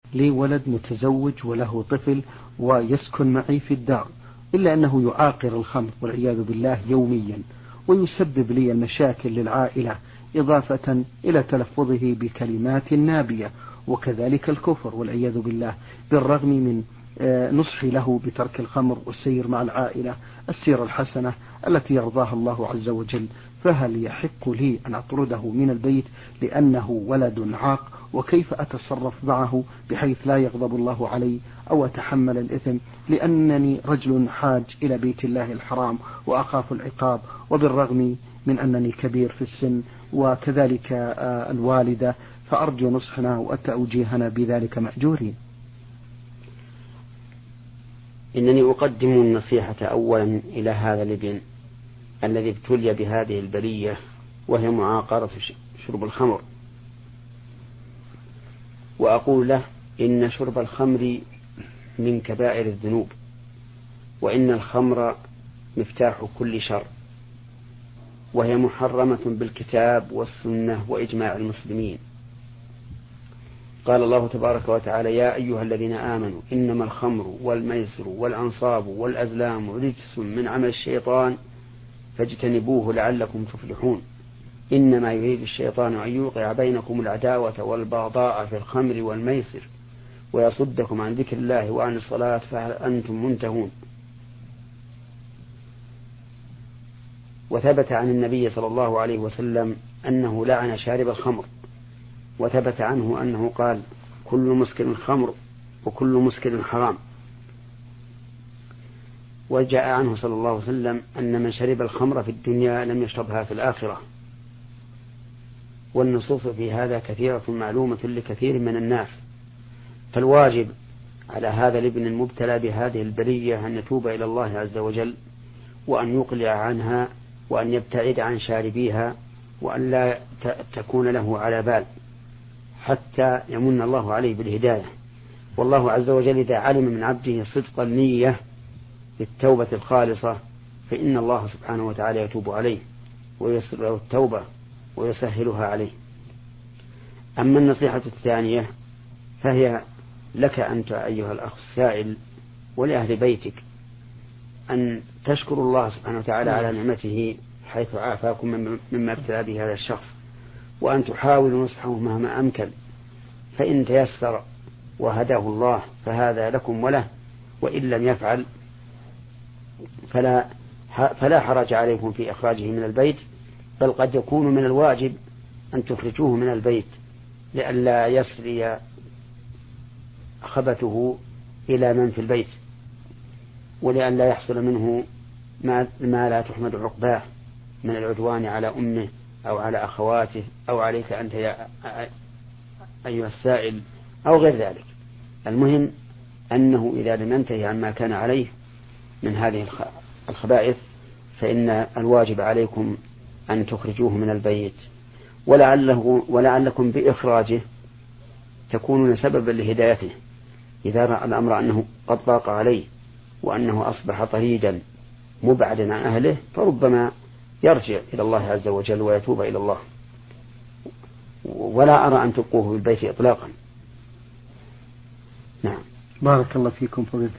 لي ولد متزوج وله طفل ويسكن معي في الدار، إلا أنه يعاقر الخمر والعياذ بالله يوميا، ويسبب لي المشاكل للعائلة، إضافة إلى تلفظه بكلمات نابية، وكذلك الكفر والعياذ بالله، بالرغم من نصحي له بترك الخمر والسير مع العائلة السيرة الحسنة التي يرضاها الله عز وجل. فهل يحق لي أن أطرده من البيت لأنه ولد عاق؟ وكيف أتصرف معه بحيث لا يغضب الله علي أو أتحمل الإثم، لأنني رجل حاج إلى بيت الله الحرام وأخاف العقاب، وبالرغم من أنني كبير في السن وكذلك الوالدة، فأرجو نصحنا وتوجيهنا بذلك مأجورين. إنني أقدم النصيحة أولا إلى هذا الابن الذي ابتلي بهذه البلية وهي معاقرة شرب الخمر، وأقول له إن شرب الخمر من كبائر الذنوب، وإن الخمر مفتاح كل شر، وهي محرمة بالكتاب والسنة وإجماع المسلمين. قال الله تبارك وتعالى: يا أيها الذين آمنوا إنما الخمر والميسر والأنصاب والأزلام رجس من عمل الشيطان فاجتنبوه لعلكم تفلحون. إنما يريد الشيطان أن يوقع بينكم العداوة والبغضاء في الخمر والميسر ويصدكم عن ذكر الله وعن الصلاة فهل أنتم منتهون. وثبت عن النبي صلى الله عليه وسلم أنه لعن شارب الخمر، وثبت عنه أنه قال: كل مسكر خمر وكل مسكر حرام. وجاء عنه صلى الله عليه وسلم أن من شرب الخمر في الدنيا لم يشربها في الآخرة. والنصوص في هذا كثيرة معلومة لكثير من الناس، فالواجب على هذا الابن المبتلى بهذه البلية أن يتوب إلى الله عز وجل، وأن يقلع عنها، وأن يبتعد عن شاربيها، وأن لا تكون له على بال حتى يمن الله عليه بالهداية. والله عز وجل إذا علم من عبده صدق النية للتوبة الخالصة فإن الله سبحانه وتعالى يتوب عليه ويسر له التوبة ويسهلها عليه. أما النصيحة الثانية فهي لك أنت أيها الأخ السائل ولأهل بيتك، أن تشكروا الله سبحانه وتعالى على نعمته حيث عافاكم مما ابتلى به هذا الشخص، وأن تحاولوا نصحه مهما أمكن، فإن تيسر وهداه الله فهذا لكم وله، وإن لم يفعل فلا حرج عليكم في إخراجه من البيت، بل قد يكون من الواجب أن تخرجوه من البيت لئلا يسري خبثه إلى من في البيت، ولئلا يحصل منه ما لا تحمد عقباه من العدوان على أمه أو على أخواته أو عليك أنت يا أيها السائل أو غير ذلك. المهم أنه إذا لم ينتهي عما كان عليه من هذه الخبائث فإن الواجب عليكم أن تخرجوه من البيت، ولعلكم بإخراجه تكونون سببا لهدايته. إذا رأى الأمر أنه قد ضاق عليه وأنه أصبح طريدا مبعدا عن أهله فربما يرجع إلى الله عز وجل ويتوب إلى الله، ولا أرى أن تبقوه بالبيت إطلاقا. نعم. بارك الله فيكم فضيلة